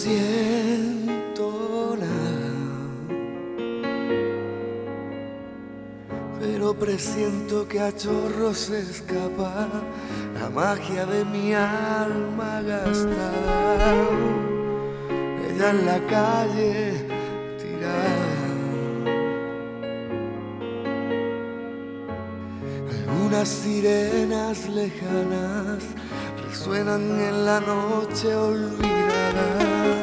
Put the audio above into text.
Siento nada, pero presiento que a chorros se escapa la magia de mi alma gastada. Ella en la calle tirada, algunas sirenas lejanas resuenan en la noche olvidada.